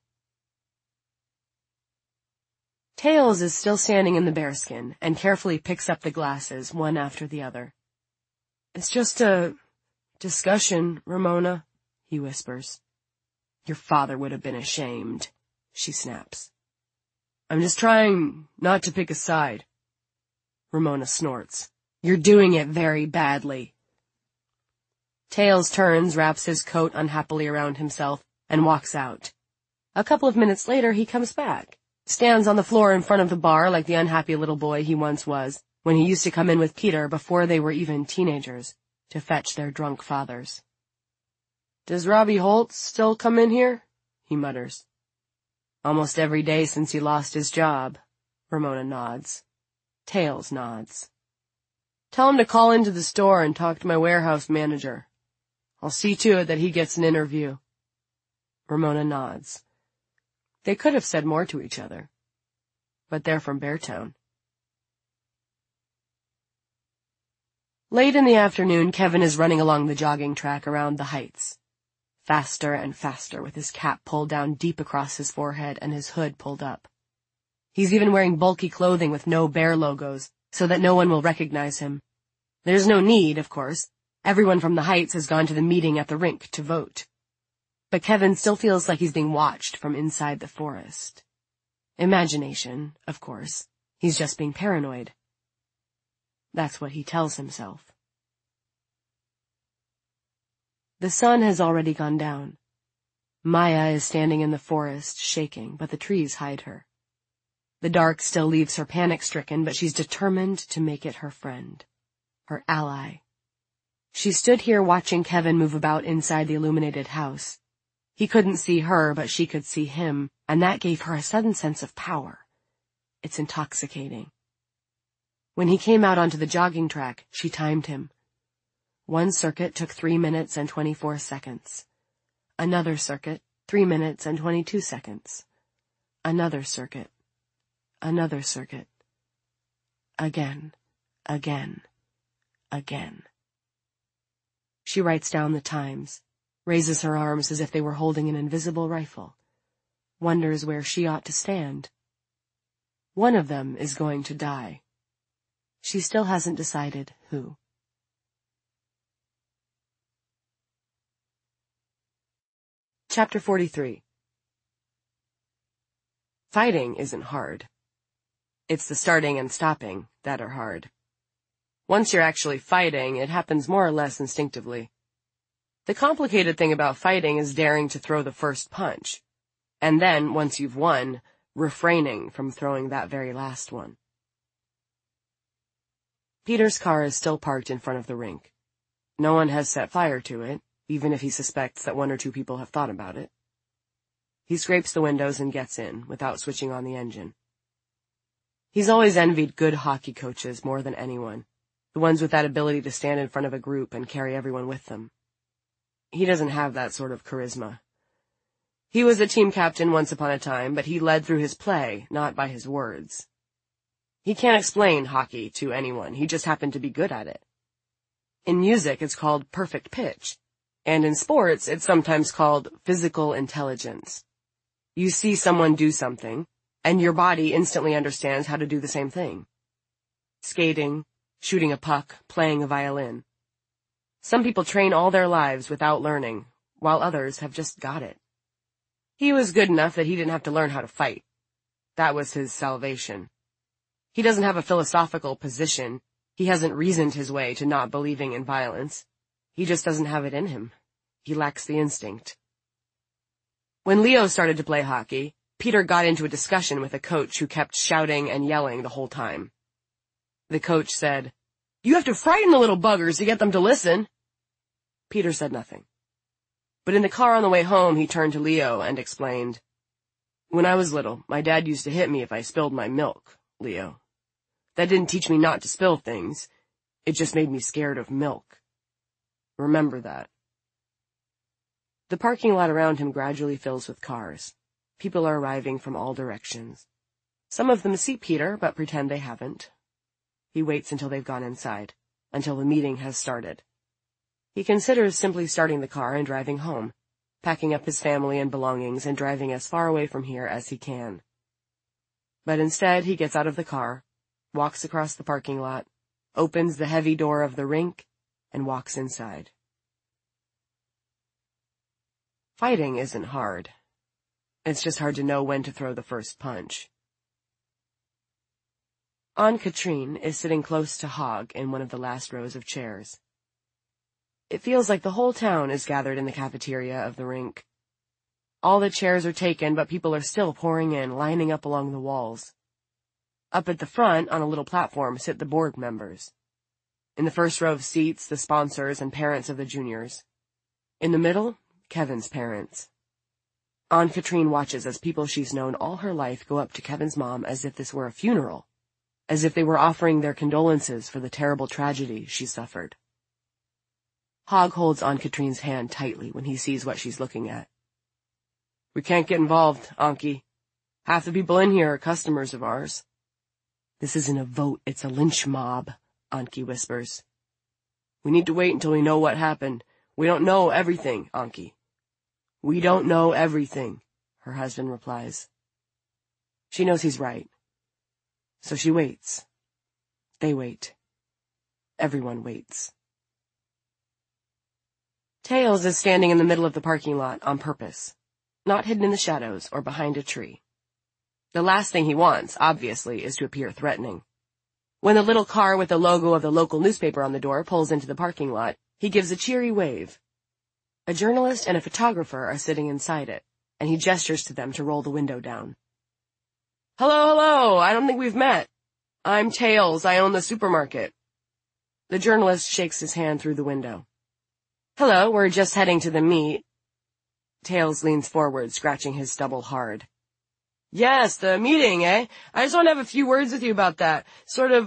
Tails is still standing in the bearskin and carefully picks up the glasses, one after the other. It's just a discussion, Ramona, he whispers. Your father would have been ashamed, she snaps. I'm just trying not to pick a side. Ramona snorts. You're doing it very badly. Tails turns, wraps his coat unhappily around himself, and walks out. A couple of minutes later he comes back, stands on the floor in front of the bar like the unhappy little boy he once was, when he used to come in with Peter before they were even teenagers, to fetch their drunk fathers. Does Robbie Holtz still come in here? He mutters. Almost every day since he lost his job. Ramona nods. Tails nods. Tell him to call into the store and talk to my warehouse manager. I'll see to it that he gets an interview. Ramona nods. They could have said more to each other, but they're from Beartown. Late in the afternoon, Kevin is running along the jogging track around the heights, faster and faster with his cap pulled down deep across his forehead and his hood pulled up. He's even wearing bulky clothing with no bear logos, so that no one will recognize him. There's no need, of course. Everyone from the heights has gone to the meeting at the rink to vote. But Kevin still feels like he's being watched from inside the forest. Imagination, of course. He's just being paranoid. That's what he tells himself. The sun has already gone down. Maya is standing in the forest, shaking, but the trees hide her. The dark still leaves her panic-stricken, but she's determined to make it her friend, her ally. She stood here watching Kevin move about inside the illuminated house. He couldn't see her, but she could see him, and that gave her a sudden sense of power. It's intoxicating. When he came out onto the jogging track, she timed him. One circuit took three minutes and twenty-four seconds. Another circuit, three minutes and twenty-two seconds. Another circuit. Another circuit. Again, again, again. She writes down the times, raises her arms as if they were holding an invisible rifle, wonders where she ought to stand. One of them is going to die. She still hasn't decided who. Chapter forty-three. Fighting isn't hard. It's the starting and stopping that are hard. Once you're actually fighting, it happens more or less instinctively. The complicated thing about fighting is daring to throw the first punch, and then, once you've won, refraining from throwing that very last one. Peter's car is still parked in front of the rink. No one has set fire to it, even if he suspects that one or two people have thought about it. He scrapes the windows and gets in, without switching on the engine. He's always envied good hockey coaches more than anyone, the ones with that ability to stand in front of a group and carry everyone with them. He doesn't have that sort of charisma. He was a team captain once upon a time, but he led through his play, not by his words. He can't explain hockey to anyone, he just happened to be good at it. In music, it's called perfect pitch, and in sports, it's sometimes called physical intelligence. You see someone do something, and your body instantly understands how to do the same thing. Skating, shooting a puck, playing a violin. Some people train all their lives without learning, while others have just got it. He was good enough that he didn't have to learn how to fight. That was his salvation. He doesn't have a philosophical position. He hasn't reasoned his way to not believing in violence. He just doesn't have it in him. He lacks the instinct. When Leo started to play hockey, Peter got into a discussion with a coach who kept shouting and yelling the whole time. The coach said, "You have to frighten the little buggers to get them to listen." Peter said nothing. But in the car on the way home, he turned to Leo and explained, "When I was little, my dad used to hit me if I spilled my milk, Leo. That didn't teach me not to spill things. It just made me scared of milk. Remember that." The parking lot around him gradually fills with cars. People are arriving from all directions. Some of them see Peter, but pretend they haven't. He waits until they've gone inside, until the meeting has started. He considers simply starting the car and driving home, packing up his family and belongings and driving as far away from here as he can. But instead, he gets out of the car, walks across the parking lot, opens the heavy door of the rink, and walks inside. Fighting isn't hard. It's just hard to know when to throw the first punch. Anne-Catherine is sitting close to Hogg in one of the last rows of chairs. It feels like the whole town is gathered in the cafeteria of the rink. All the chairs are taken, but people are still pouring in, lining up along the walls. Up at the front, on a little platform, sit the board members. In the first row of seats, the sponsors and parents of the juniors. In the middle, Kevin's parents. Anne-Catherine watches as people she's known all her life go up to Kevin's mom as if this were a funeral, as if they were offering their condolences for the terrible tragedy she suffered. Hogg holds Anne-Catherine's hand tightly when he sees what she's looking at. "We can't get involved, Anki. Half the people in here are customers of ours." "This isn't a vote, it's a lynch mob," Anki whispers. "We need to wait until we know what happened. We don't know everything, Anki." "We don't know everything," her husband replies. She knows he's right. So she waits. They wait. Everyone waits. Tails is standing in the middle of the parking lot on purpose, not hidden in the shadows or behind a tree. The last thing he wants, obviously, is to appear threatening. When the little car with the logo of the local newspaper on the door pulls into the parking lot, he gives a cheery wave. A journalist and a photographer are sitting inside it, and he gestures to them to roll the window down. "Hello, hello, I don't think we've met. I'm Tails, I own the supermarket." The journalist shakes his hand through the window. "Hello, we're just heading to the meet." Tails leans forward, scratching his stubble hard. "Yes, the meeting, eh? I just want to have a few words with you about that. Sort of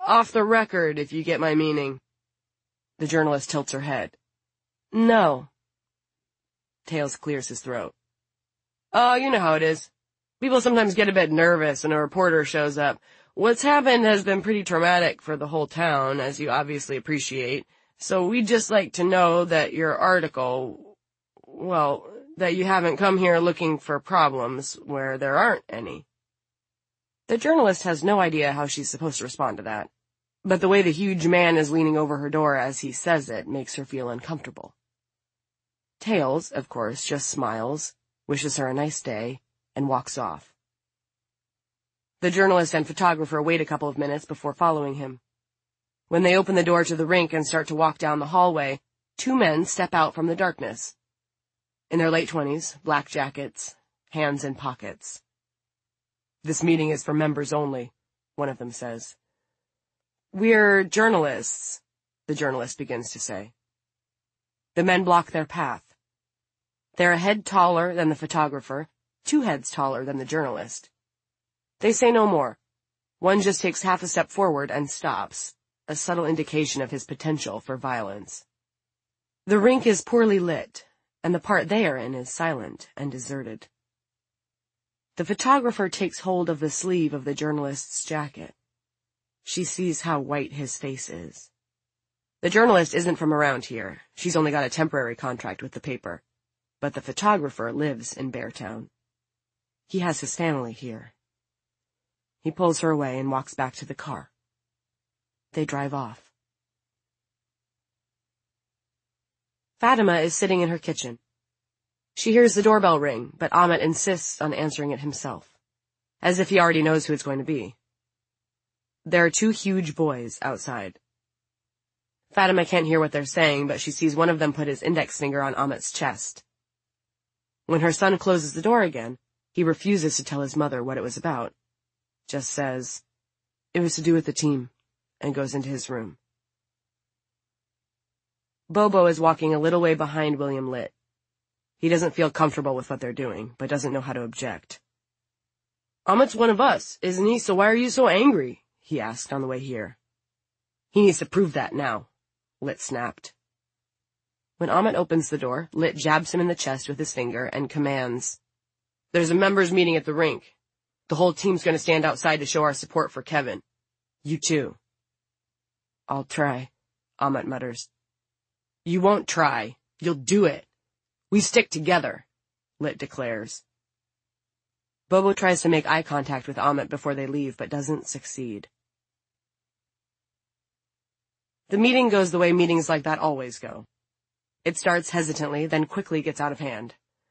Off the record, if you get my meaning. The journalist tilts her head. No. Tails clears his throat. Oh, you know how it is. People sometimes get a bit nervous when a reporter shows up. What's happened has been pretty traumatic for the whole town, as you obviously appreciate, so we'd just like to know that your article, well, that you haven't come here looking for problems where there aren't any. The journalist has no idea how she's supposed to respond to that, but the way the huge man is leaning over her door as he says it makes her feel uncomfortable. Tails, of course, just smiles, wishes her a nice day, and walks off. The journalist and photographer wait a couple of minutes before following him. When they open the door to the rink and start to walk down the hallway, two men step out from the darkness. In their late twenties, black jackets, hands in pockets. This meeting is for members only, one of them says. We're journalists, the journalist begins to say. The men block their path. They're a head taller than the photographer, two heads taller than the journalist. They say no more. One just takes half a step forward and stops, a subtle indication of his potential for violence. The rink is poorly lit, and the part they are in is silent and deserted. The photographer takes hold of the sleeve of the journalist's jacket. She sees how white his face is. The journalist isn't from around here. She's only got a temporary contract with the paper. But the photographer lives in Beartown. He has his family here. He pulls her away and walks back to the car. They drive off. Fatima is sitting in her kitchen. She hears the doorbell ring, but Ahmet insists on answering it himself, as if he already knows who it's going to be. There are two huge boys outside. Fatima can't hear what they're saying, but she sees one of them put his index finger on Ahmet's chest. When her son closes the door again, he refuses to tell his mother what it was about. Just says, it was to do with the team, and goes into his room. Bobo is walking a little way behind William Litt. He doesn't feel comfortable with what they're doing, but doesn't know how to object. Ahmet's one of us, isn't he? So why are you so angry? He asked on the way here. He needs to prove that now, Litt snapped. When Ahmet opens the door, Litt jabs him in the chest with his finger and commands, There's a members' meeting at the rink. The whole team's going to stand outside to show our support for Kevin. You too. I'll try, Ahmet mutters. You won't try. You'll do it. We stick together, Litt declares. Bobo tries to make eye contact with Ahmet before they leave, but doesn't succeed. The meeting goes the way meetings like that always go. It starts hesitantly, then quickly gets out of hand.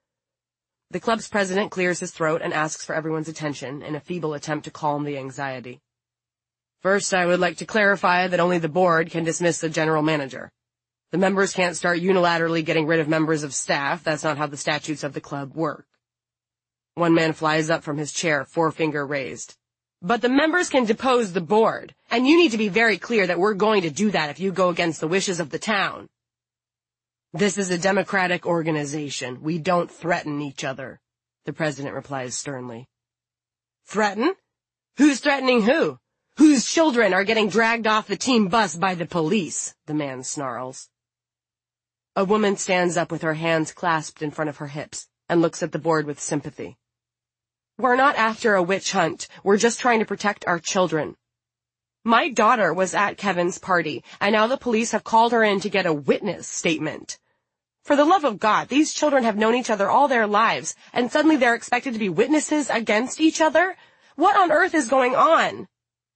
The club's president clears his throat and asks for everyone's attention in a feeble attempt to calm the anxiety. First, I would like to clarify that only the board can dismiss the general manager. The members can't start unilaterally getting rid of members of staff. That's not how the statutes of the club work. One man flies up from his chair, forefinger raised. But the members can depose the board, and you need to be very clear that we're going to do that if you go against the wishes of the town. This is a democratic organization. We don't threaten each other, the president replies sternly. Threaten? Who's threatening who? Whose children are getting dragged off the team bus by the police? The man snarls. A woman stands up with her hands clasped in front of her hips and looks at the board with sympathy. We're not after a witch hunt. We're just trying to protect our children. My daughter was at Kevin's party, and now the police have called her in to get a witness statement. For the love of God, these children have known each other all their lives, and suddenly they're expected to be witnesses against each other? What on earth is going on?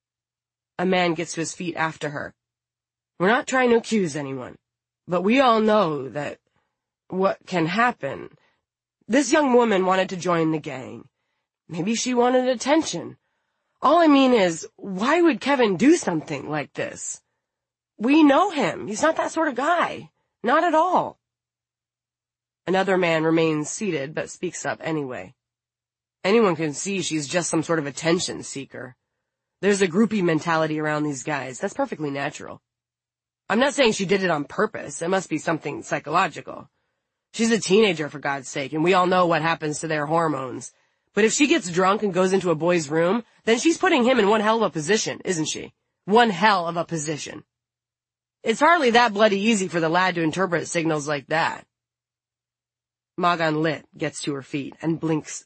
A man gets to his feet after her. We're not trying to accuse anyone, but we all know that what can happen. This young woman wanted to join the gang. Maybe she wanted attention. All I mean is, why would Kevin do something like this? We know him. He's not that sort of guy. Not at all. Another man remains seated, but speaks up anyway. Anyone can see she's just some sort of attention seeker. There's a groupie mentality around these guys. That's perfectly natural. I'm not saying she did it on purpose. It must be something psychological. She's a teenager, for God's sake, and we all know what happens to their hormones. But if she gets drunk and goes into a boy's room, then she's putting him in one hell of a position, isn't she? One hell of a position. It's hardly that bloody easy for the lad to interpret signals like that. Magan Lit gets to her feet and blinks